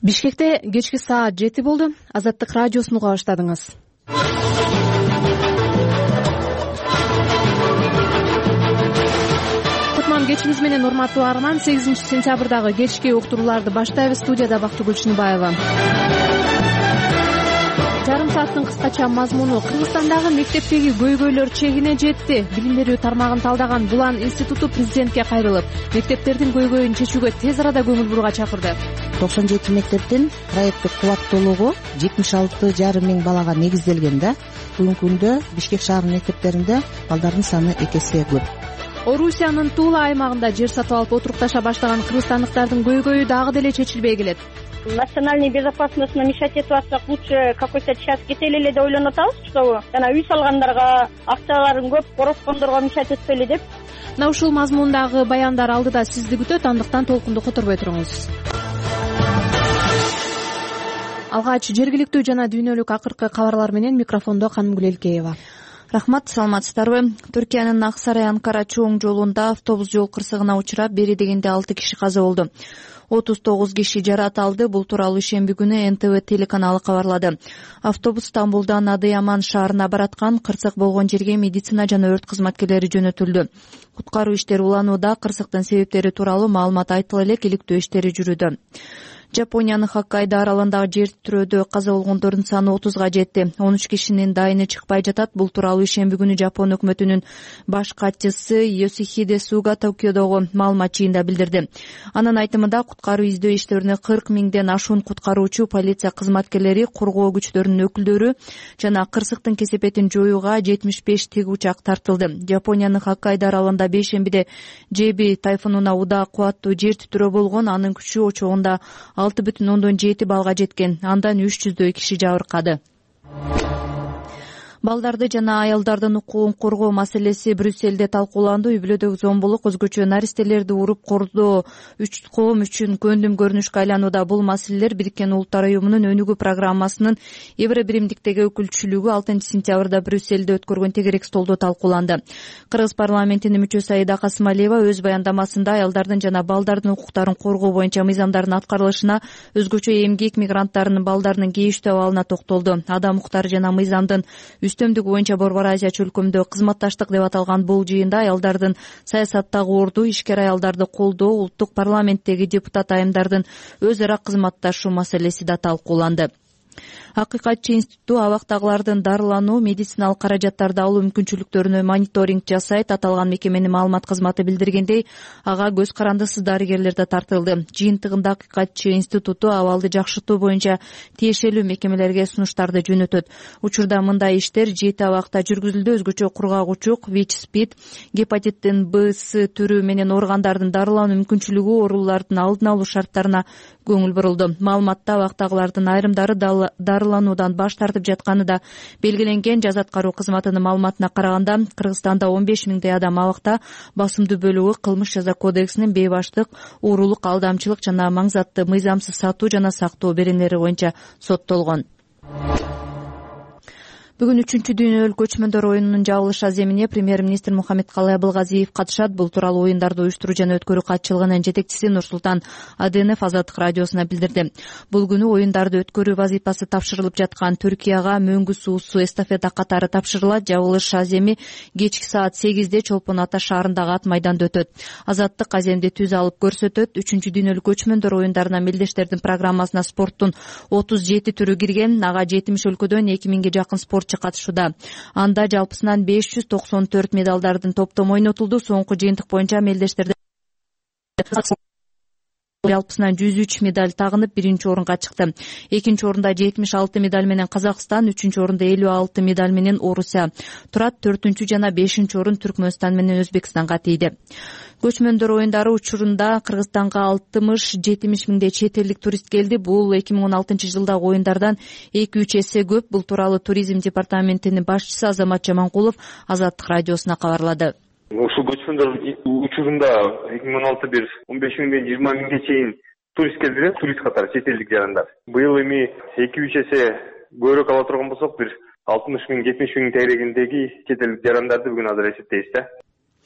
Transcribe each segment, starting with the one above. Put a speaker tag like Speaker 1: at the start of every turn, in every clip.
Speaker 1: Бишкекте кечки саат 7 болду. Азаттык радиосун уга баштадыңыз. Кутман кечиңиз менен, урматтуу арман. 8-сентябрдагы кечки уктурууларды баштайбыз. Студияда Бактыгүл Чыныбаева. Жарым сааттын кыскача мазмуну: Кыргызстандагы мектептеги көйгөйлөр чегине жетти. Билим берүү тармагын талдаган Булан институту президентке кайрылып, мектептердин көйгөйүн чечүүгө тез арада көңүл бурууга чакырды.
Speaker 2: 97 мектептин проекттик кубаттуулугу 76,5 миң балага негизделген да. Бүгүнкү күндө Бишкек шаарынын мектептеринде балдардын саны 2 эсе көп.
Speaker 1: Орусиянын Тула аймагында жер сатып алып отурукташа баштаган кыргызстандыктардын көйгөйү дагы деле чечилбей келет.
Speaker 3: Национальной безопасностьуна мешать этип атсак, лучше какой-то час кетели эле деп ойлонуп атабыз, чтобы жана үй салгандарга, акчаларын көп короткондорго мешать этпели деп.
Speaker 1: Мына ушул мазмундагы баяндар алдыда сизди күтөт, андыктан толкунду которбой туруңуз. Алгач жергиликтүү жана дүйнөлүк акыркы кабарлар менен микрофондо Канымгүл Элкеева.
Speaker 4: Рахмат, саламатсыздарбы? Түркиянын Аксарай-Анкара чоң жолунда автобус жол кырсыгына учурап, бери дегенде 6 киши каза болду. 39 киши жарат алды. Бул тууралуу ишемби күнү НТВ телеканалы кабарлады. Автобус Стамбулдан Адыяман шаарына бараткан. Кырсык болгон жерге медицина жана өрт кызматкерлери жөнөтүлдү. Куткаруу иштери уланууда. Кырсыктын себептери тууралуу маалымат айтыла элек, иликтөө иштери жүрүүдө. Жапониянын Хоккайдо аралындагы жер тирөөдө каза болгондордун саны 30га жетти. 13 кишинин дайыны чыкпай жатат. Бул тууралуу ишемби күнү Жапон өкмөтүнүн баш катчысы Йосихиде Суга Токиодогу маалымат жыйында билдирди. Анын айтымында, куткаруу издөө иштерине 40 миңден ашуун куткаруучу, полиция кызматкерлери, коргоо күчтөрүнүн өкүлдөрү жана кырсыктын кесепетин жоюуга 75 тигучак тартылды. Жапониянын Хоккайдо аралында бейшембиде Жеби тайфунуна удаа кубаттуу жер титирөө болгон. Анын күчү очогунда 6,7 балга жеткен. Андан 300 киши жабыркады. Балдарды жана аялдардын укугун коргоо маселеси Брюсселде талкууланды. Үй-бүлөдөгү зомбулук, өзгөчө наристелерди уруп кордоо коом үчүн көндүм көрүнүшкө айланууда. Бул маселелер Бириккен Улуттар уюмунун өнүгүү программасынын Евро биримдиктеги өкүлчүлүгү 6-сентябрда Брюсселде өткөргөн тегерек столдо талкууланды. Кыргыз парламентинин мүчөсү Аида Касымалиева өз баяндамасында аялдардын жана балдардын укуктарын коргоо боюнча мыйзамдардын аткарылышына, өзгөчө эмгек мигранттарынын балдарынын кейиштүү абалына токтолду. Адам укуктары жана мыйзамдын үстөмдүгү боюнча Борбор Азия чөлкөмүндө кызматташтык деп аталган бул жыйында аялдардын саясаттагы орду, ишкер аялдарды колдоо, улуттук парламенттеги депутат айымдардын өз ара кызматташуу маселеси да талкууланды. Акыйкатчы институту абактагылардын дарылануу, медициналык каражаттарды алуу мүмкүнчүлүктөрүнө мониторинг жасайт. Аталган мекеменин маалымат кызматы билдиргендей, ага көз карандысыз дарыгерлер да тартылды. Жыйынтыгында Акыйкатчы институту абалды жакшыртуу боюнча тиешелүү мекемелерге сунуштарды жөнөтөт. Учурда мындай иштер 7 абакта жүргүзүлдү. Өзгөчө кургагучук, ВИЧ-СПИД, гепатиттин Б-С түрү менен ооргандардын дарылануу мүмкүнчүлүгү, оорулардын алдын алуу шарттарына көңүл бурулду. Маалыматта абактагылардын айрымдары дарылануудан баш тартып жатканы да белгиленген. Жаза аткаруу кызматынын маалыматына караганда, Кыргызстанда 15 миңдей адам абакта басымдуу бөлүгү кылмыш жаза кодексинин бейбаштык, уурулук, алдамчылык жана маңзатты мыйзамсыз сатуу жана сактоо беренелери боюнча соттолгон. Бүгүн 3-дүйнөлүк көчмөндөр оюнунун жабылыш аземине премьер-министр Мухаммедкалый Абылгазиев катышат. Бул тууралуу оюндарды уюштуруу жана өткөрүү катчылыгынын жетекчиси Нурсултан Аденов Азаттык радиосуна билдирди. Бул күнү оюндарды өткөрүү вазифасы тапшырылып жаткан Түркияга мөңгү суусу эстафета катары тапшырылат. Жабылыш аземи кечки саат 8-де Чолпон Ата шаарындагы ат майданда өтөт. Азаттык аземди түз алып көрсөтөт. 3-дүйнөлүк көчмөндөр оюндарына мелдештердин программасына спорттун 37 түрү кирген. Ага 70 өлкөдөн 2000ге жакын спорт катышууда. Анда жалпысынан 594 медалдардын топтому ойнотулду. Соңку жыйынтык боюнча мелдештерде жалпысынан 103 медаль тагынып, биринчи орунга чыкты. Экинчи орунда 76 медаль менен Казакстан, үчүнчү орунда 56 медаль менен Орусия турат. 4-үнчү жана 5-чи орун Түркмөнстан менен Өзбекстанга тийди. Көчмөндөр оюндары учурунда Кыргызстанга 60-70 миңдей чет элдик турист келди. Бул 2016-жылдагы оюндардан 2-3 эсе көп. Бул тууралуу туризм департаментинин башчысы Азамат Жаманкулов Азаттык радиосуна кабарлады.
Speaker 5: Ушул көчмөндөр учурунда 2016 бир 15 миңден 20 миңге чейин турист келди, турист катары чет элдик жарандар. Быйыл эми 2-3 эсе көбүрөөк ала турган болсок, бир 60 миң, 70 миң тегерегиндеги чет элдик жарандарды бүгүн азыр эсептейбиз да.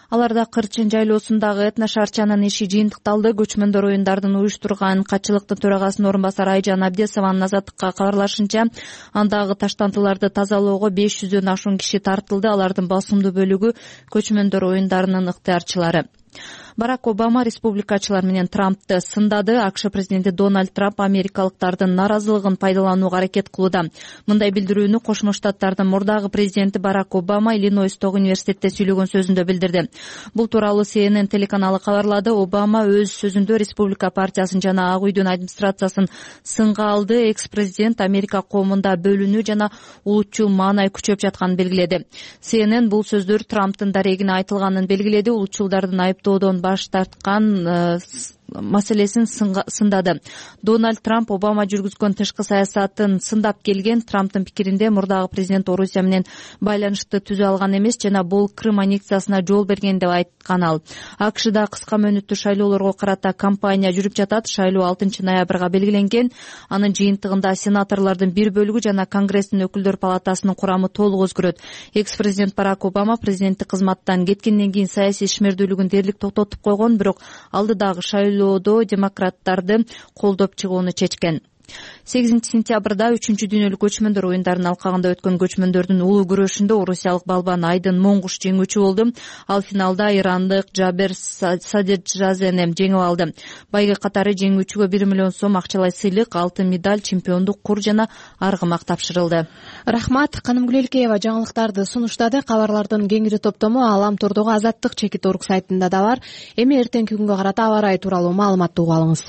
Speaker 4: Аларда Кырчын жайлоосундагы этно шаарчанын иши жыйынтыкталды. Көчмөндөр оюндарын уюштурган катчылыктын төрагасынын орун басары Айжан Абдесованын Азаттыкка кабарлашынча, андагы таштантыларды тазалоого 500дөн ашуун киши тартылды. Алардын басымдуу бөлүгү көчмөндөр оюндарынын ыктыярчылары. Барак Обама республикачылар менен Трампты сындады. АКШ президенти Дональд Трамп америкалыктардын наразылыгын пайдаланууга аракет кылууда. Мындай билдирүүнү Кошмо Штаттардын мурдагы президенти Барак Обама Иллинойстогу университетте сүйлөгөн сөзүндө билдирди. Бул тууралуу CNN телеканалы кабарлады. Обама өз сөзүндө Республика партиясын жана Ак үйдүн администрациясын сынга алды. Экс-президент Америка коомунда бөлүнүү жана улутчул маанай күчөп жатканын белгиледи. CNN бул сөздөр Трамптын дарегине айтылганын белгиледи. Улутчулдардын айыптоодон баш тарткан маселесин сындады. Дональд Трамп Обама жүргүзгөн тышкы саясатын сындап келген. Трамптын пикиринде мурдагы президент Орусия менен байланышты түзө алган эмес жана бул Крым аннексиясына жол берген деп айткан ал. АКШда кыска мөөнөттүү шайлоолорго карата кампания жүрүп жатат. Шайлоо 6 ноябрга белгиленген. Анын жыйынтыгында сенаторлордун бир бөлүгү жана Конгресстин өкүлдөр палатасынын курамы толук өзгөрөт. Экс-президент Барак Обама президенттик кызматтан кеткенден кийин саясий ишмердүүлүгүн дээрлик токтотуп койгон, бирок алдыдагы шайлоодо демократтарды колдоп чыгууну чечкен. 8-сентябрда 3-дүйнөлүк көчмөндөр оюндарынын алкагында өткөн көчмөндөрдүн улуу күрөшүндө орусиялык балбан Айдын Моңгуш жеңүүчү болду. Ал финалда ирандык Жабер Садеджазени жеңип алды. Байгы катары жеңүүчүгө 1 миллион сом акчалай сыйлык, алтын медаль, чемпиондук кур жана аргымак тапшырылды.
Speaker 1: Рахмат. Каным Гүлелкеева жаңылыктарды сунуштады. Кабарлардын кеңири топтому Алам Тордогу Азаттык чекит орг сайтында да бар. Эми эртеңки күнгө карата аба ырайы тууралуу маалыматты угуп алыңыз.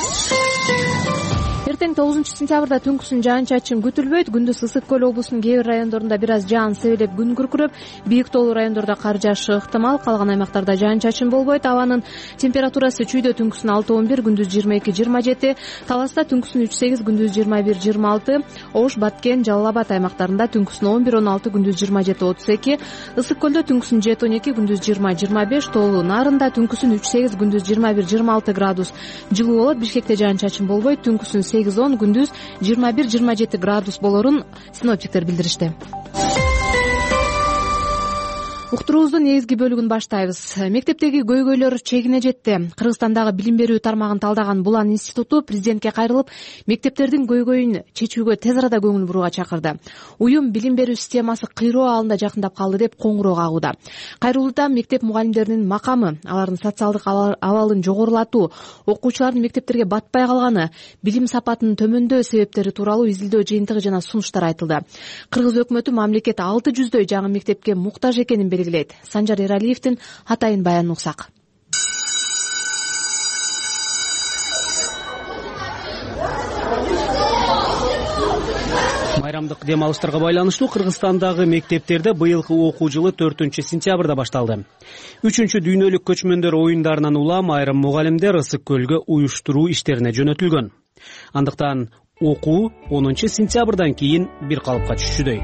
Speaker 1: Эртең 9-сентябрда түнкүсүн жаан-чачын күтүлбөйт. Күндүз Ысык көл облусунун кээ бир райондорунда бир аз жаан себелеп күн күркүрөп, бийик тоолуу райондордо кар жаашы ыктымал. Калган аймактарда жаан-чачын болбойт. Абанын температурасы чүйдө түнкүсүн 6-11, күндүз 22-27, Таласта түнкүсүн 3-8, күндүз 21-26, Ош, Баткен, Жалал Абад аймактарында түнкүсүн 11-16, күндүз 27-32, Ысык көлдө түнкүсүн 7-12, күндүз 20-25, Тоолуу Нарында түнкүсүн 3-8, күндүз 21-26 градус жылуу болот. Бишкекте жаан-чачын болбойт. Түнкүсүн 8-10, күндүз 21-27 градус болорун синоптиктер билдиришти. Уктуруубуздун негизги бөлүгүн баштайбыз. Мектептеги көйгөйлөр чегине жетти. Кыргызстандагы билим берүү тармагын талдаган Булан институту президентке кайрылып, мектептердин көйгөйүн чечүүгө тез арада көңүл бурууга чакырды. Уюм билим берүү системасы кыйроо абалында жакындап калды деп коңгуроо кагууда. Кайрылууда мектеп мугалимдеринин макамы, алардын социалдык абалын жогорулатуу, окуучулардын мектептерге батпай калганы, билим сапатынын төмөндөөө себептери тууралуу изилдөө жыйынтыгы жана сунуштар айтылды. Кыргыз өкмөтү мамлекет 600дөй жаңы мектепке муктаж экенин белгилейт. Санжар Эралиевдин атайын баянын уксак.
Speaker 6: Майрамдык дем алыштарга байланыштуу Кыргызстандагы мектептерде быйылкы окуу жылы 4-сентябрда башталды. 3-дүйнөлүк көчмөндөр оюндарынан улам айрым мугалимдер Ысык көлгө уюштуруу иштерине жөнөтүлгөн. Андыктан окуу 10-сентябрдан кийин бир калыпка түшчүдөй.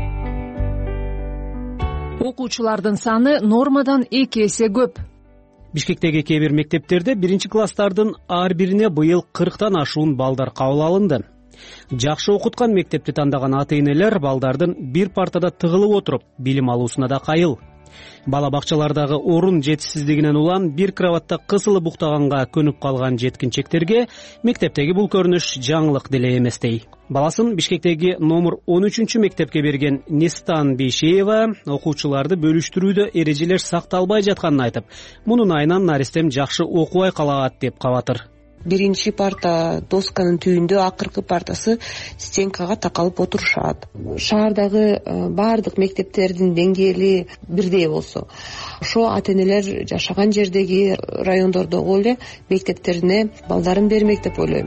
Speaker 1: Окуучулардын саны нормадан 2 эсе көп.
Speaker 6: Бишкектеги кээ бир мектептерде 1-класстардын ар бирине быйыл 40тан ашуун балдар кабыл алынды. Жакшы окуткан мектепти тандаган ата-энелер балдардын бир партада тыгылып отуруп билим алуусуна да кайыл. Бала бакчалардагы орун жетишсиздигинен улам бир кроватта кысылып уктаганга көнүп калган жеткинчектерге мектептеги бул көрүнүш жаңылык деле эместей. Баласын Бишкектеги номер 13 мектепке берген Нестан Бейшеева окуучуларды бөлүштүрүүдө эрежелер сакталбай жатканын айтып, мунун айынан наристем жакшы окубай калат деп кабатыр.
Speaker 7: Биринчи парта досканын түбүндө, акыркы партасы стенкага такалып отурушат. Шаардагы баардык мектептердин деңгээли бирдей болсо, ошо ата-энелер жашаган жердеги райондордогу эле мектептерине балдарын бермек деп ойлойм.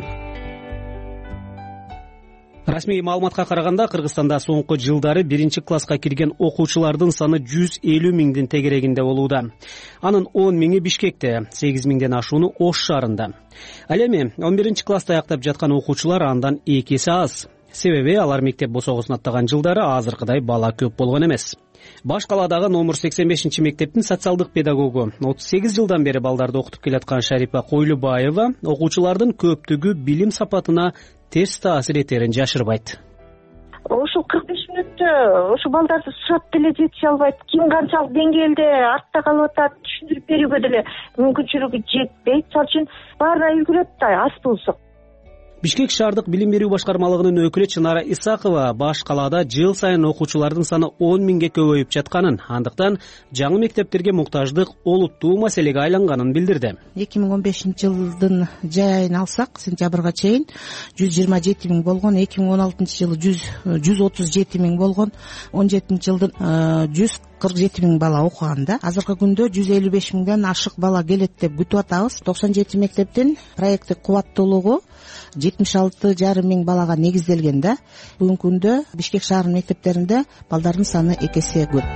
Speaker 6: Расмий маалыматка караганда Кыргызстанда соңку жылдары 1-класска кирген окуучулардын саны 150 миңдин тегерегинде болууда. Анын 10 миңи Бишкекте, 8 миңден ашууну Ош шаарында. Ал эми 11-класста аяктап жаткан окуучулар андан 2 эсе аз. Себеби алар мектеп босогосун аттаган жылдары азыркыдай бала көп болгон эмес. Баш калаадагы номер 85 мектептин социалдык педагогу 38 жылдан бери балдарды окутуп келаткан Шарипа Койлубаева окуучулардын көптүгү билим сапатына терс таасир этерин жашырбайт.
Speaker 8: Ошол 45 мүнөт
Speaker 3: көпчүлүктө ошо балдарды сурап деле жетише албайт, ким канчалык деңгээлде артта калып атат түшүндүрүп берүүгө деле мүмкүнчүлүгү жетпейт. Ал үчүн баарына үлгүрөт да аз болсо.
Speaker 6: Бишкек шаардык билим берүү башкармалыгынын өкүлү Чынара Исакова баш калаада жыл сайын окуучулардын саны 10 миңге көбөйүп жатканын, андыктан жаңы мектептерге муктаждык олуттуу маселеге айланганын билдирди.
Speaker 2: 2015-жылдын жай айын алсак, сентябрга чейин 127 миң болгон, 2016-жылы 137 миң болгон, 17-жылдын 147 миң бала окуган да. Азыркы күндө 155 миңден ашык бала келет деп күтүп атабыз. 97 мектептин проекттик кубаттуулугу 76,5 миң балага негизделген да. Бүгүнкү күндө Бишкек шаарынын мектептеринде балдардын саны 2 эсе көп.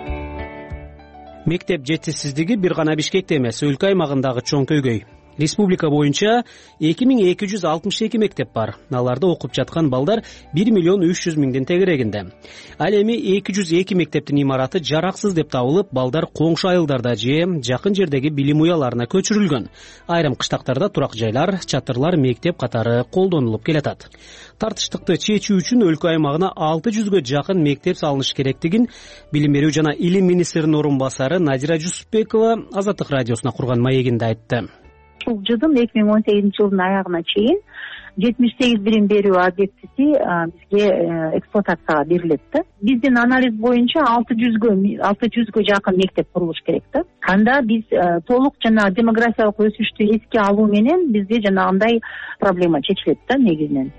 Speaker 6: Мектеп жетишсиздиги бир гана Бишкекте эмес, өлкө аймагындагы чоң көйгөй. Республика боюнча 2262 мектеп бар. Аларда окуп жаткан балдар 1 миллион 300 миңден тегерегинде. Ал эми 202 мектептин имараты жараксыз деп табылып, балдар коңшу айылдарда же жакын жердеги билим уяларына көчүрүлгөн. Айрым кыштактарда турак жайлар, чатырлар мектеп катары колдонулуп келатат. Тартыштыкты чечүү үчүн өлкө аймагына 600гө жакын мектеп салыныш керектигин Билим берүү жана илим министринин орун басары Надира Жусупбекова Азаттык радиосуна курган маегинде айтты.
Speaker 8: Ушул жылдын 2018-жылдын аягына чейин 78 билим берүү объектиси бизге эксплуатацияга берилет да. Биздин анализ боюнча 600гө жакын мектеп курулуш керек да. Анда биз толук жана демографиялык өсүштү эске алуу менен бизде жанагындай проблема чечилет да негизинен.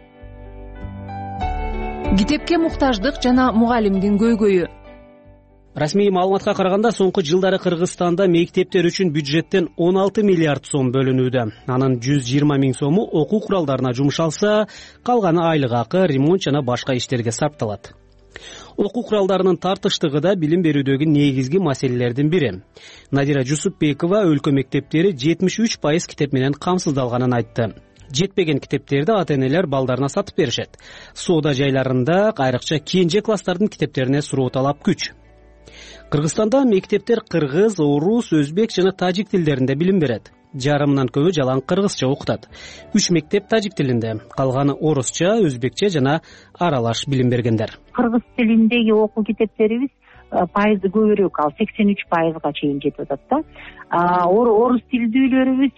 Speaker 1: Китепке муктаждык жана мугалимдин көйгөйү.
Speaker 6: Расмий маалыматка караганда соңку жылдары Кыргызстанда мектептер үчүн бюджеттен 16 миллиард сом бөлүнүүдө. Анын 120 миң сому окуу куралдарына жумшалса, калганы айлык акы, ремонт жана башка иштерге сарпталат. Окуу куралдарынын тартыштыгы да билим берүүдөгү негизги маселелердин бири. Надира Жусупбекова өлкө мектептери 73% китеп менен камсыздалганын айтты. Жетпеген китептерди ата-энелер балдарына сатып беришет. Соода жайларында айрыкча кенже класстардын китептерине суроо талап күч. Кыргызстанда мектептер кыргыз, орус, өзбек жана тажик тилдеринде билим берет. Жарымынан көбү жалаң кыргызча окутат. 3 мектеп тажик тилинде, калганы орусча, өзбекче жана аралаш билим бергендер.
Speaker 8: Кыргыз тилиндеги окуу китептерибиз пайызы көбүрөөк, ал 83%га чейин жетип атат да. Орус тилдүүлөрүбүз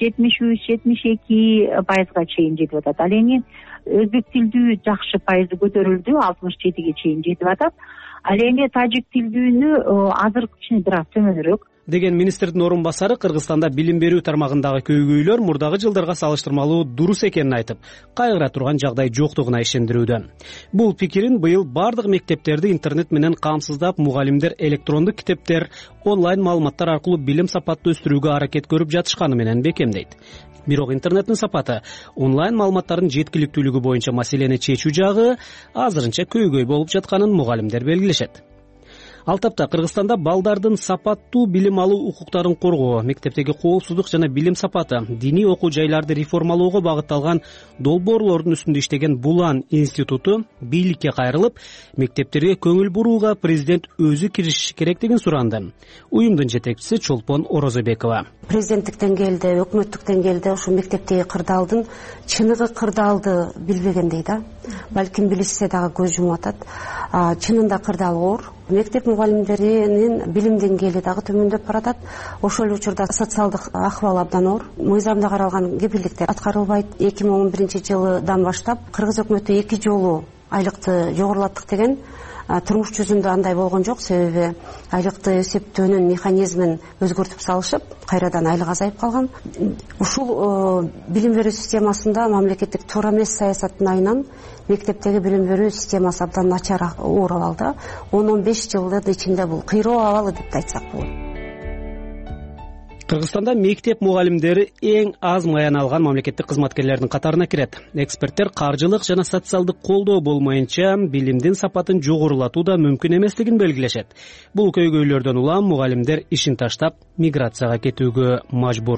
Speaker 8: 73-72%га чейин жетип атат. Ал эми өзбек тилдүү жакшы пайызы көтөрүлдү, 67-ге чейин жетип атат. Ал эми тажик тилдүүнү азыр кичине бир аз төмөнүрөөк
Speaker 6: деген министрдин орун басары Кыргызстанда билим берүү тармагындагы көйгөйлөр мурдагы жылдарга салыштырмалуу дурус экенин айтып, кайгыра турган жагдай жоктугуна ишендирүүдө. Бул пикирин быйыл бардык мектептерди интернет менен камсыздап, мугалимдер электрондук китептер, онлайн маалыматтар аркылуу билим сапатын өстүрүүгө аракет көрүп жатышканы менен бекемдейт. Бирок интернеттин сапаты, онлайн маалыматтардын жеткиликтүүлүгү боюнча маселени чечүү жагы азырынча көйгөй болуп жатканын мугалимдер белгилешет. Ал тапта Кыргызстанда балдардын сапаттуу билим алуу укуктарын коргоо, мектептеги коопсуздук жана билим сапаты, диний окуу жайларды реформалоого багытталган долбоорлордун үстүндө иштеген Булан институту бийликке кайрылып, мектептерге көңүл бурууга президент өзү киришиши керектигин суранды. Уюмдун жетекчиси Чолпон Орозобекова.
Speaker 9: Президенттик деңгээлде, өкмөттүк деңгээлде ушу мектептеги кырдаалдын чыныгы кырдаалды билбегендей да. Балким билишсе дагы көз жумуп атат. Чынында кырдаал оор. Мектеп мугалимдеринин билим деңгээли дагы төмөндөп баратат. Ошол учурда социалдык акыбал абдан оор. Мыйзамда каралган кепилдиктер аткарылбайт. 2011-жылдан баштап кыргыз өкмөтү 2 жолу айлыкты жогорулаттык деген турмуш жүзүндө андай болгон жок. Себеби айлыкты эсептөөнүн механизмин өзгөртүп салышып, кайрадан айлык азайып калган. Ушул билим берүү системасында мамлекеттик туура эмес саясаттын айынан мектептеги билим берүү системасы абдан начар оор абалда. 10-15 жылдын ичинде бул кыйроо абалы деп айтсак болот.
Speaker 6: Кыргызстанда мектеп мугалимдери эң аз маян алган мамлекеттик кызматкерлердин катарына кирет. Эксперттер каржылык жана социалдык колдоо болмоюнча билимдин сапатын жогорулатуу да мүмкүн эместигин белгилешет. Бул көйгөйлөрдөн улам мугалимдер ишин таштап миграцияга кетүүгө мажбур.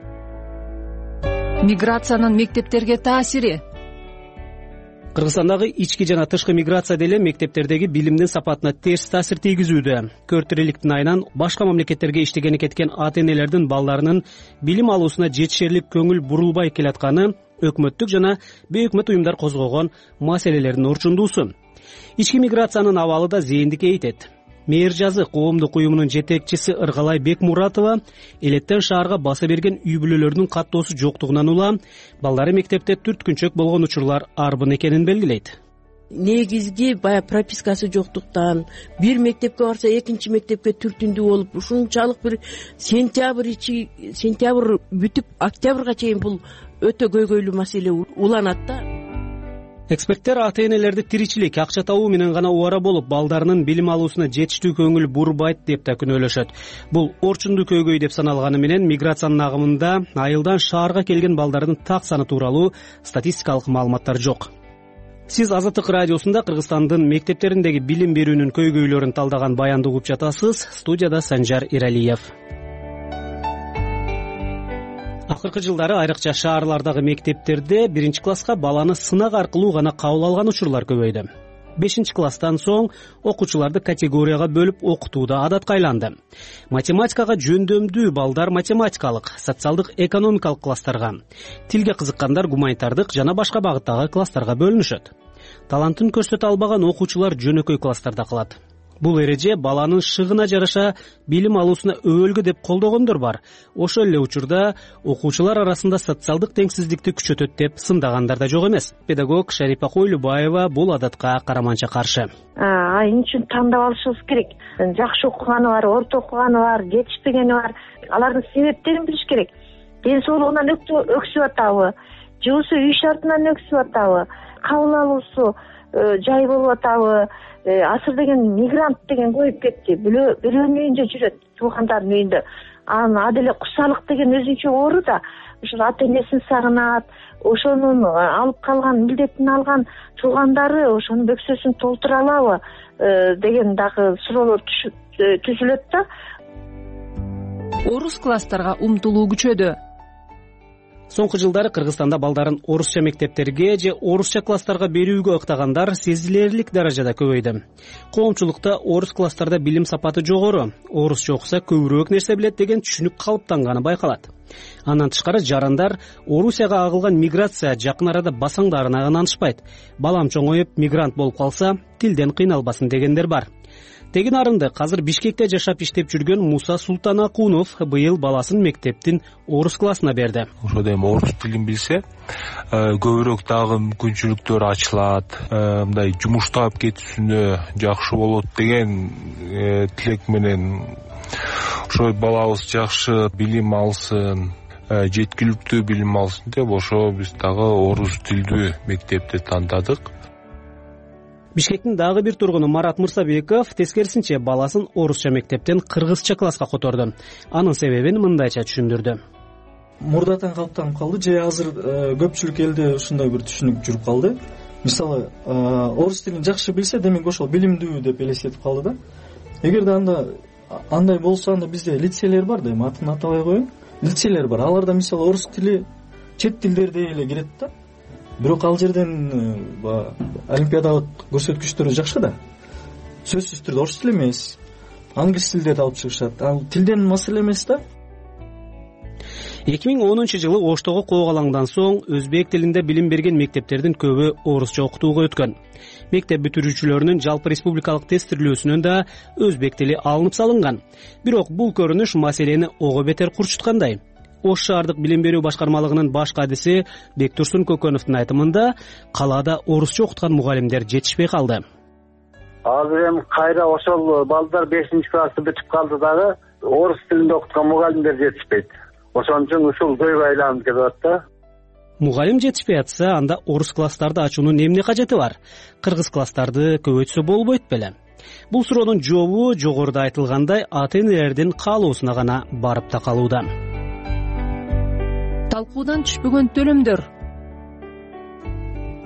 Speaker 1: Миграциянын мектептерге таасири.
Speaker 6: Кыргызстандагы ички жана тышкы миграция деле мектептердеги билимдин сапатына терс таасир тийгизүүдө. 4 тирликтин айынан башка мамлекеттерге иштегени кеткен ата-энелердин балдарынын билим алуусуна жетишерлик көңүл бурулбай келатканы өкмөттүк жана бейөкмөт уюмдар козгогон маселелердин орчундуусу. Ички миграциянын абалы да зээндикке итет. Мээр жазык коомдук уюмунун жетекчиси Ыргалай Бекмуратова элеттен шаарга баса берген үй бүлөлөрдүн каттоосу жоктугунан улам балдары мектепте түрткүнчөк болгон учурлар арбын экенин белгилейт.
Speaker 10: Негизги баягы пропискасы жоктуктан бир мектепке барса экинчи мектепке түртүндүү болуп ушунчалык бир сентябрь бүтүп октябрга чейин бул өтө көйгөйлүү маселе уланат да.
Speaker 6: Эксперттер ата-энелерди тиричилик, акча табуу менен гана убара болуп, балдарынын билим алуусуна жетиштүү көңүл бурбайт деп да күнөөлөшөт. Бул орчундуу көйгөй деп саналганы менен миграциянын агымында айылдан шаарга келген балдардын так саны тууралуу статистикалык маалыматтар жок. Сиз Азаттык радиосунда Кыргызстандын мектептериндеги билим берүүнүн көйгөйлөрүн талдаган баянды угуп жатасыз. Студияда Санжар Иралиев. Акыркы жылдары айрыкча шаарлардагы мектептерде 1-класска баланы сынак аркылуу гана кабыл алган учурлар көбөйдү. 5-класстан соң окуучуларды категорияга бөлүп окутуу да адатка айланды. Математикага жөндөмдүү балдар математикалык, социалдык, экономикалык класстарга, тилге кызыккандар гуманитардык жана башка багыттагы класстарга бөлүнүшөт. Талантын көрсөтө албаган окуучулар жөнөкөй класстарда калат. Бул эреже баланын шыгына жараша билим алуусуна өбөлгү деп колдогондор бар. Ошол эле учурда окуучулар арасында социалдык теңсиздикти күчөтөт деп сындагандар да жок эмес. Педагог Шарипа Койлубаева бул адатка караманча каршы.
Speaker 11: Эмне үчүн тандап алышыбыз керек? Жакшы окуганы бар, орто окуганы бар, жетишпегени бар. Алардын себептерин билиш керек. Ден соолугунан өксүп атабы, же болбосо үй шартынан өксүп атабы, кабыл алуусу жай болуп атабы, асыр деген мигрант деген коюп кетти. Бирөөнүн үйүндө жүрөт, туугандардын үйүндө. Анан аделе кусалык деген өзүнчө оору да. Ошол ата энесин сагынат, ошонун алып калган милдетин алган туугандары ошонун бөксөсүн толтура алабы деген дагы суроолор түзүлөт да.
Speaker 1: Орус класстарга умтулуу күчөдү.
Speaker 6: Соңку жылдары Кыргызстанда балдарын орусча мектептерге же орусча класстарга берүүгө ыктагандар сезилерлик даражада көбөйдү. Коомчулукта орус класстарда билим сапаты жогору, орусча окуса көбүрөөк нерсе билет деген түшүнүк калыптанганы байкалат. Андан тышкары жарандар Орусияга агылган миграция жакын арада басаңдарына ынанышпайт. Балам чоңоюп мигрант болуп калса, тилден кыйналбасын дегендер бар. Тегин арынды казыр Бишкекте жашап иштеп жүргөн Муса Султанакунов быйыл баласын мектептин орус классына берди.
Speaker 12: Ошондо эми орус тилин билсе, көбүрөөк дагы мүмкүнчүлүктөр ачылат, мындай жумуштап кетүүсүнө жакшы болот деген тилек менен ошо балабыз жакшы билим алсын, жеткиликтүү билим алсын деп ошо биз дагы орус тилдүү мектепти тандадык.
Speaker 6: Бишкектин дагы бир тургуну Марат Мырсабеков тескерисинче баласын орусча мектептен кыргызча класска которду. Анын себебин мындайча түшүндүрдү.
Speaker 13: Мурдатан калыптанып калды же азыр көпчүлүк элде ушундай бир түшүнүк жүрүп калды. Мисалы, орус тилин жакшы билсе, демек ошол билимдүү деп элестетип калды да. Эгерде андай болсо, анда бизде лицейлер бар да, эми атын атабай коеюн. Лицейлер бар. Аларда мисалы орус тили чет тилдерде эле кирет да. Бирок ал жерден олимпиадалык көрсөткүчтөрү жакшы да. Сөзсүз түрдө орус тили эмес, англис тилде алып чыгышат. Ал тилден маселе эмес да.
Speaker 6: 2010-жылы Оштогу коогалаңдан соң өзбек тилинде билим берген мектептердин көбү орусча окутууга өткөн. Мектеп бүтүрүүчүлөрүнүн жалпы республикалык тестирлөөсүнөн да өзбек тили алынып салынган. Бирок бул көрүнүш маселени ого бетер курчуткандай. Ош шаардык билим берүү башкармалыгынын баш кадиси Бектурсун Көкөновдун айтымында, калаада орусча окуткан мугалимдер жетишпей калды.
Speaker 14: Азыр эми кайра ошол балдар 5-классты бүтүп калды дагы орус тилинде окуткан мугалимдер жетишпейт. Ошон үчүн ушул көйгөй айланып кетип да.
Speaker 6: Мугалим жетишпей атса, анда орус класстарды ачуунун эмне кажети бар? Кыргыз класстарды көбөйтсө болбойт беле? Бул суроонун жообу жогоруда айтылгандай ата-энелердин каалоосуна гана барып такалууда.
Speaker 1: Талкуудан түшпөгөн төлөмдөр.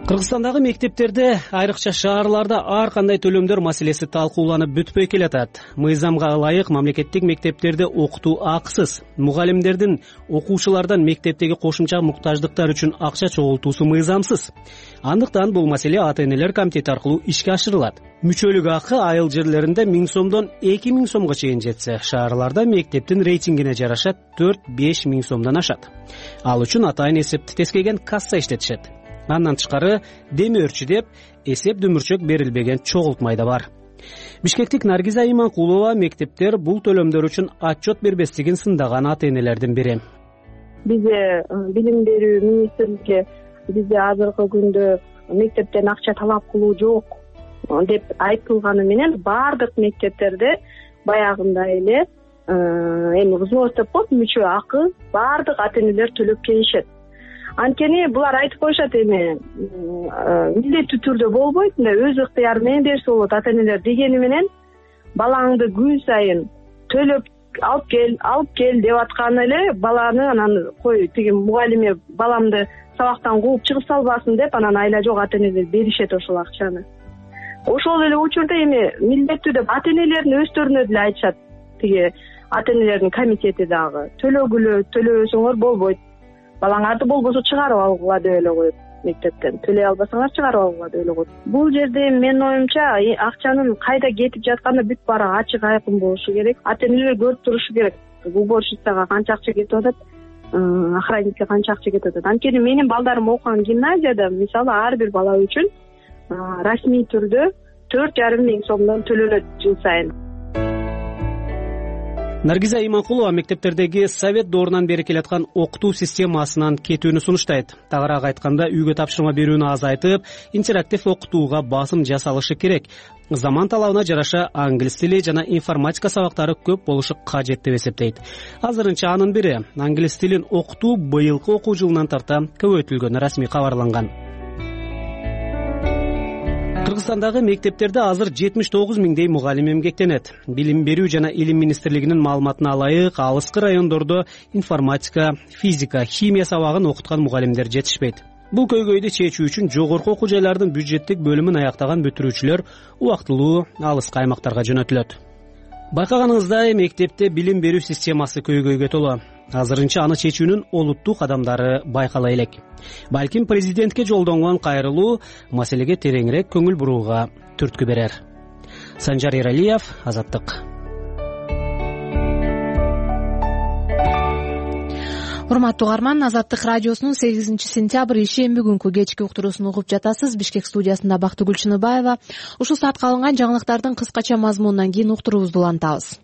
Speaker 6: Кыргызстандагы мектептерде, айрыкча шаарларда ар кандай төлөмдөр маселеси талкууланып бүтпөй келатат. Мыйзамга ылайык мамлекеттик мектептерде окутуу акысыз. Мугалимдердин окуучулардан мектептеги кошумча муктаждыктар үчүн акча чогултуусу мыйзамсыз. Андыктан бул маселе ата-энелер комитети аркылуу ишке ашырылат. Мүчөлүк акы айыл жерлеринде 1000 сомдон 2000 сомго чейин жетсе, шаарларда мектептин рейтингине жараша 4-5 миң сомдон ашат. Ал үчүн атайын эсепти тескеген касса иштетишет. Андан тышкары демөөрчү деп эсеп дүмүрчөк берилбеген чогултмай да бар. Бишкектик Наргиза Иманкулова мектептер бул төлөмдөр үчүн отчет бербестигин сындаган ата-энелердин бири.
Speaker 15: Бизде билим берүү министрликке бизде азыркы күндө мектептен акча талап кылуу жок деп айтылганы менен баардык мектептерде баягындай эле эми взнос деп коет, мүчө акы баардык ата-энелер төлөп келишет. Анткени булар айтып коюшат, эми милдеттүү түрдө болбойт, өз ыктыяры менен берсе болот ата-энелер дегени менен балаңды күн сайын төлөп алып кел деп атканы эле баланы анан кой тиги мугалиме баламды сабактан кууп чыгып салбасын деп анан айла жок ата-энелер беришет ошол акчаны. Ошол эле учурда эми милдеттүү деп ата-энелердин өздөрүнө деле айтышат, тиги ата-энелердин комитети дагы төлөбөсөңөр болбойт. Балаңарды болбосо чыгарып алгыла деп эле коет, мектептен төлөй албасаңар чыгарып алгыла деп эле коет. Бул жерде менин оюмча акчанын кайда кетип жатканы бүт баары ачык айкын болушу керек. Ата-энелер көрүп турушу керек. Уборщицага канча акча кетип атат, охранникке канча акча кетип атат. Анткени менин балдарым окуган гимназияда мисалы ар бир бала үчүн расмий түрдө 4,5 миң сомдон төлөнөт жыл сайын.
Speaker 6: Наргиза Иманкулова мектептердеги совет доорунан бери келаткан окутуу системасынан кетүүнү сунуштайт. Тагыраак айтканда, үйгө тапшырма берүүнү азайтып, интерактив окутууга басым жасалышы керек. Заман талабына жараша англис тили жана информатика сабактары көп болушу кажет деп эсептейт. Азырынча анын бири англис тилин окутуу быйылкы окуу жылынан тарта көбөйтүлгөнү расмий кабарланган. Кыргызстандагы мектептерде азыр 79 миңдей мугалим эмгектенет. Билим берүү жана илим министрлигинин маалыматына ылайык, алыскы райондордо информатика, физика, химия сабагын окуткан мугалимдер жетишпейт. Бул көйгөйдү чечүү үчүн жогорку окуу жайлардын бюджеттик бөлүмүн аяктаган бүтүрүүчүлөр убактылуу алыскы аймактарга жөнөтүлөт. Байкаганыңыздай, мектепте билим берүү системасы көйгөйгө толо. Азырынча аны чечүүнүн олуттуу кадамдары байкала элек. Балким президентке жолдонгон кайрылуу маселеге тереңирээк көңүл бурууга түрткү берер. Санжар Эралиев, Азаттык.
Speaker 1: Урматтуу угарман, Азаттык радиосунун 8 сентябрь ишен бүгүнкү кечки уктуруусун угуп жатасыз. Бишкек студиясында Бактыгүл Чыныбаева. Ушул саатка алынган жаңылыктардын кыскача мазмунунан кийин уктуруубузду улантабыз.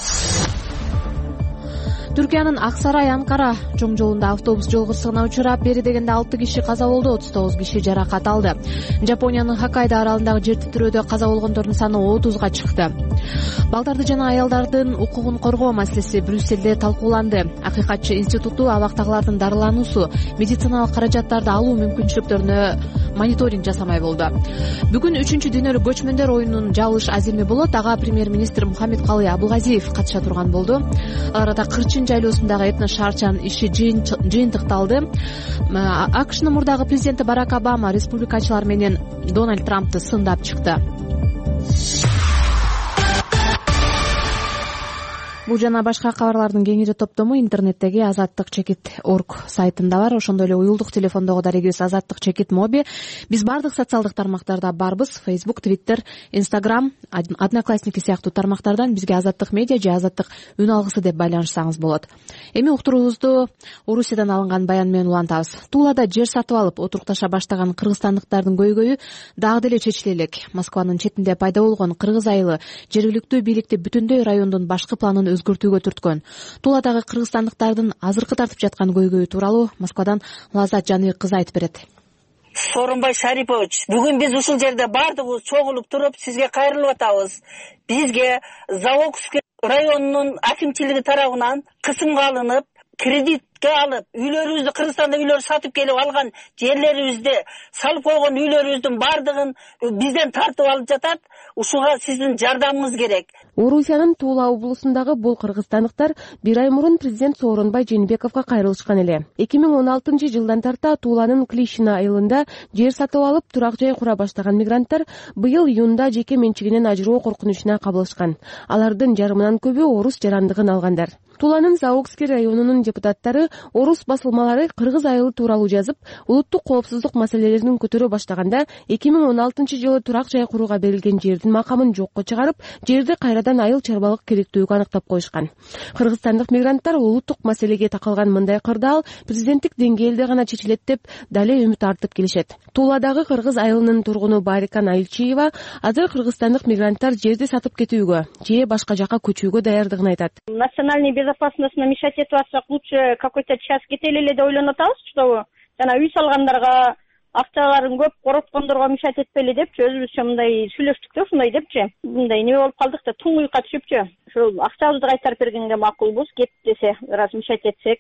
Speaker 1: Түркиянын Ак-Сарай Анкара чоң жолунда автобус жол кырсыгына учурап, бери дегенде 6 киши каза болду, 39 киши жаракат алды. Жапониянын Хоккайдо аралындагы жер титирөөдө каза болгондордун саны 30га чыкты. Балдарды жана аялдардын укугун коргоо маселеси Брюсселде талкууланды. Акыйкатчы институту абактагылардын дарылануусу, медициналык каражаттарды алуу мүмкүнчүлүктөрүнө мониторинг жасамай болду. Бүгүн 3-дүйнөлүк көчмөндөр оюнунун жабылыш аземи болот. Ага премьер-министр Мухаммедкалый Абылгазиев катыша турган болду. Арада Кырчын жайлоосундагы этно шаарчанын иши жыйынтыкталды. АКШнын мурдагы президенти Барак Обама республикачылар менен Дональд Трампты сындап чыкты. Бул жана башка кабарлардын кеңири топтому интернеттеги azattik.org сайтында бар. Ошондой эле уюлдук телефондогу дарегибиз azattik моби. Биз бардык социалдык тармактарда барбыз. Facebook, Twitter, Instagram, Одноклассники сыяктуу тармактардан бизге Азаттык медиа же Азаттык үн алгысы деп байланышсаңыз болот. Эми уктуруубузду Орусиядан алынган баян менен улантабыз. Туулада жер сатып алып отурукташа баштаган кыргызстандыктардын көйгөйү дагы деле чечиле элек. Москванын четинде пайда болгон кыргыз айылы жергиликтүү бийликти бүтүндөй райондун башкы планын өзгөртүүгө түрткөн. Тууладагы кыргызстандыктардын азыркы тартып жаткан көйгөйү тууралуу Москвадан Лазат Жаныр кызы айтып берет.
Speaker 16: Сооронбай Шарипович, бүгүн биз ушул жерде бардыгыбыз чогулуп туруп сизге кайрылып атабыз. Бизге Заволжский районунун акимчилиги тарабынан кысымга алынып, кредит кредитке алып, үйлөрүбүздү Кыргызстанда үйлөр сатып келип алган жерлерибизди, салып койгон үйлөрүбүздүн бардыгын бизден тартып алып жатат. Ушуга сиздин жардамыңыз керек.
Speaker 1: Орусиянын Тула облусундагы бул кыргызстандыктар бир ай мурун президент Сооронбай Жээнбековго кайрылышкан эле. 2016-жылдан тарта Туланын Клишина айылында жер сатып алып, турак жай кура баштаган мигранттар быйыл июнда жеке менчигинен ажыроо коркунучуна кабылышкан. Алардын жарымынан көбү орус жарандыгын алгандар. Туланын Заокский районунун депутаттары орус басылмалары кыргыз айылы тууралуу жазып, улуттук коопсуздук маселелерин көтөрө баштаганда 2016-жылы турак жай курууга берилген жердин макамын жокко чыгарып, жерди кайрадан айыл чарбалык керектүүгү аныктап коюшкан. Кыргызстандык мигранттар улуттук маселеге такалган мындай кырдаал президенттик деңгээлде гана чечилет деп дале үмүт артып келишет. Туладагы кыргыз айылынын тургуну Барикан Айылчиева азыр кыргызстандык мигранттар жерди сатып кетүүгө же башка жака көчүүгө даярдыгын айтат.
Speaker 3: Национальной безопасностуна мешать этип атсак, лучше какой-то час кетели эле деп ойлонуп атабыз, чтобы жана үй салгандарга, акчаларын көп короткондорго мешать этпели депчи, өзүбүзчө мындай сүйлөштүк да, ушундай депчи. Мындай неме болуп калдык да, туңуйка түшүпчү. Ошол акчабызды кайтарып бергенге макулбуз, кет десе, раз мешать этсек,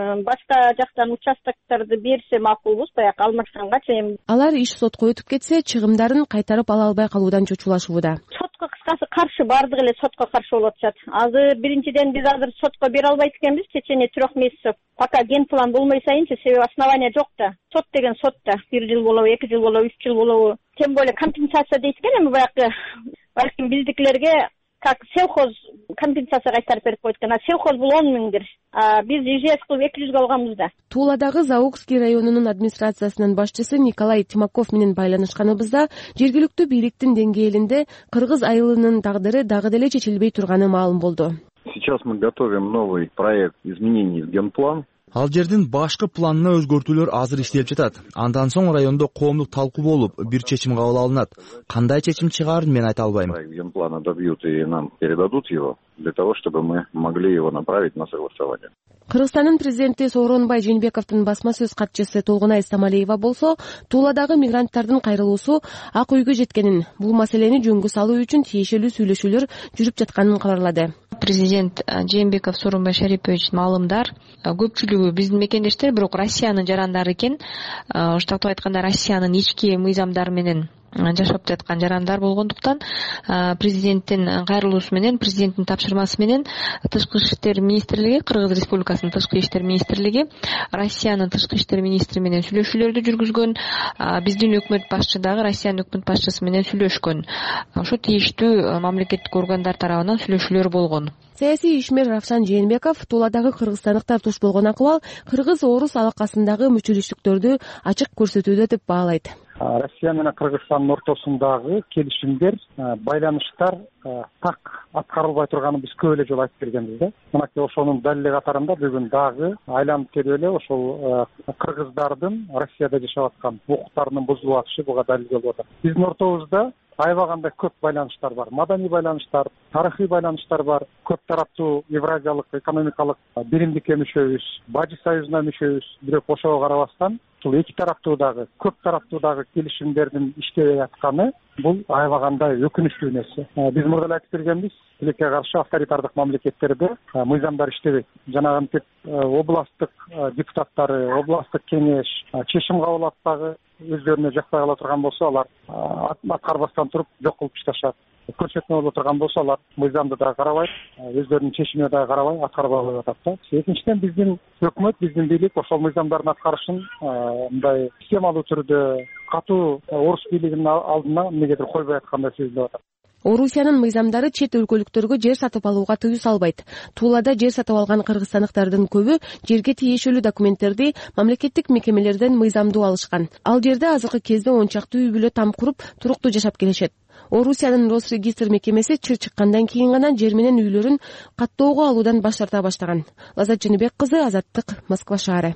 Speaker 3: башка жактан участокторду берсе макулбуз, баягы Алмашканга чейин.
Speaker 1: Алар иш сотко өтүп кетсе, чыгымдарын кайтарып ала албай калуудан чочулашууда.
Speaker 3: Сотко кыскасы каршы, бардыгы эле сотко каршы болуп атышат. Азыр биринчиден биз азыр сотко бере албайт экенбиз, в течение 3 месяцев. Пока генплан болмой сайынчы, себеби основания жок да. Сот деген сот да. 1 жыл болобу, 2 жыл болобу, 3 жыл болобу. Тем более компенсация дейт экен, эми баягы балким биздикилерге как сельхоз компенсация кайтарып берип койт экен. Сельхоз бул 10 миңдир. Биз ИЖС кылып 200 алганбыз да.
Speaker 1: Туладагы Заокский районунун администрациясынын башчысы Николай Тимаков менен байланышканыбызда жергиликтүү бийликтин деңгээлинде кыргыз айылынын тагдыры дагы деле чечилбей турганы маалым болду.
Speaker 17: Сейчас мы готовим новый проект изменений в генплан.
Speaker 18: Ал жердин башкы планына өзгөртүүлөр азыр иштелип жатат. Андан соң райондо коомдук талкуу болуп, бир чечим кабыл алынат. Кандай чечим чыгарын мен айта албайм.
Speaker 17: Генплана добьют и нам передадут его для того, чтобы мы могли его направить на согласование.
Speaker 1: Кыргызстандын президенти Сооронбай Жээнбековдун басма сөз катчысы Толгунай Истамалиева болсо, Туладагы мигранттардын кайрылуусу ак үйгө жеткенин, бул маселени жөнгө салуу үчүн тиешелүү сүйлөшүүлөр жүрүп жатканын кабарлады.
Speaker 19: Президент Жээнбеков Сооронбай Шарипович маалымдар, көпчүлүгү биздин мекендештер, бирок Россиянын жарандары экен. Оштактап айтканда Россиянын ички мыйзамдары менен жашап жаткан жарандар болгондуктан президенттин кайрылуусу менен, президенттин тапшырмасы менен Тышкы иштер министрлиги, Кыргыз Республикасынын Тышкы иштер министрлиги Россиянын Тышкы иштер министри менен сүйлөшүүлөрдү жүргүзгөн. Биздин өкмөт башчы дагы Россиянын өкмөт башчысы менен сүйлөшкөн. Ошо тийиштүү мамлекеттик органдар тарабынан сүйлөшүүлөр болгон.
Speaker 1: Саясий ишмер Равшан Жээнбеков Туладагы кыргызстандыктар туш болгон акыбал кыргыз-орус алакасындагы мүчөлүштүктөрдү ачык көрсөтүүдө деп баалайт.
Speaker 20: Россия менен Кыргызстандын ортосундагы келишимдер, байланыштар так аткарылбай турганын биз көп эле жолу айтып бергенбиз да. Мынакей ошонун далили катарында бүгүн дагы айланып келип эле ошол кыргыздардын Россияда жашап аткан укуктарынын бузулуп атышы буга далил болуп атат. Биздин ортобузда айбагандай көп байланыштар бар. Маданий байланыштар, тарыхый байланыштар бар. Көп тараптуу Евразиялык экономикалык биримдикке мүчөбүз, Бажы союзуна мүчөбүз. Бирок ошого карабастан ушул эки тараптуудагы, көп тараптуудагы келишимдердин иштебей атканы бул айбагандай өкүнүчтүү нерсе. Биз мурда эле айтып бергенбиз, тилекке каршы авторитардык мамлекеттерде мыйзамдар иштебейт. Жанагынтип областтык депутаттары, областтык кеңеш чечим кабыл алсагы өздөрүнө жакпай кала турган болсо, алар аткарбастан туруп жок кылып ташташат. Көрсөтмө боло турган болсо, алар мыйзамды да карабайт, өздөрүнүн чечимине да карабай аткарбай коюп атат да. Экинчиден биздин өкмөт, биздин бийлик ошол мыйзамдардын аткарышын мындай системалуу түрдө катуу орус бийлигинин алдына эмнегедир койбой аткандай сезилип атат.
Speaker 1: Орусиянын мыйзамдары чет өлкөлүктөргө жер сатып алууга тыюу салбайт. Тулада жер сатып алган кыргызстандыктардын көбү жерге тиешелүү документтерди мамлекеттик мекемелерден мыйзамдуу алышкан. Ал жерде азыркы кезде 10 чакты үй бүлө там куруп, туруктуу жашап келишет. Орусиянын Росрегистр мекемеси чыр чыккандан кийин гана жер менен үйлөрүн каттоого алуудан баш тарта баштаган. Лазат Жаныбек кызы, Азаттык, Москва шаары.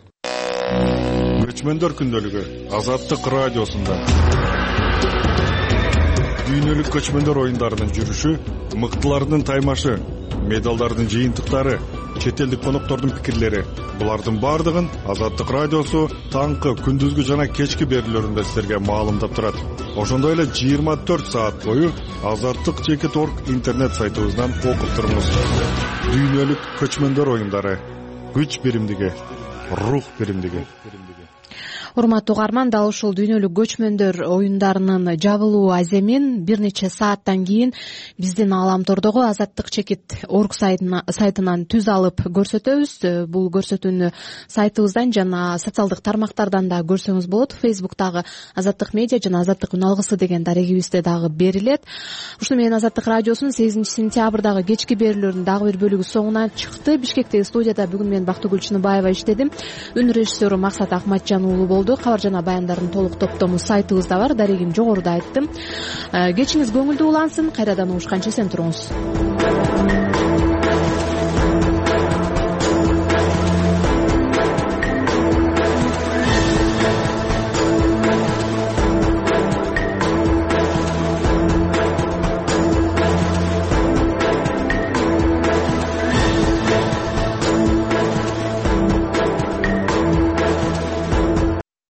Speaker 21: Көчмөндөр күндөлүгү Азаттык радиосунда. Дүйнөлүк көчмөндөр оюндарынын жүрүшү, мыктылардын таймашы, медалдардын жыйынтыктары, чет элдик коноктордун пикирлери. Булардын бардыгын Азаттык радиосу таңкы, күндүзгү жана кечки берүүлөрүндө силерге маалымдап турат. Ошондой эле 24 саат бою Азаттык.org интернет сайтыбыздан окуп туруңуз. Дүйнөлүк көчмөндөр оюндары, күч биримдиги, рух биримдиги.
Speaker 1: Урматтуу угарман, дал ушул дүйнөлүк көчмөндөр оюндарынын жабылуу аземин бир нече сааттан кийин биздин Ааламтордогу Азаттык чекит орг сайтынан түз алып көрсөтөбүз. Бул көрсөтүүнү сайтыбыздан жана социалдык тармактардан да көрсөңүз болот. Фейсбуктагы Азаттык медиа жана Азаттык үн алгысы деген дарегибизде дагы берилет. Ушуну менен Азаттык радиосунун 8 сентябрдагы кечки берүүлөрүнүн дагы бир бөлүгү соңуна чыкты. Бишкектеги студияда бүгүн мен Бактыгүл Чыныбаева иштедим. Үн режиссеру Максат Акматжан уулу болду. Кабар жана баяндардын толук топтому сайтыбызда бар. Дарегим жогоруда айттым. Кечиңиз көңүлдүү улансын. Кайрадан угушканча эсен туруңуз.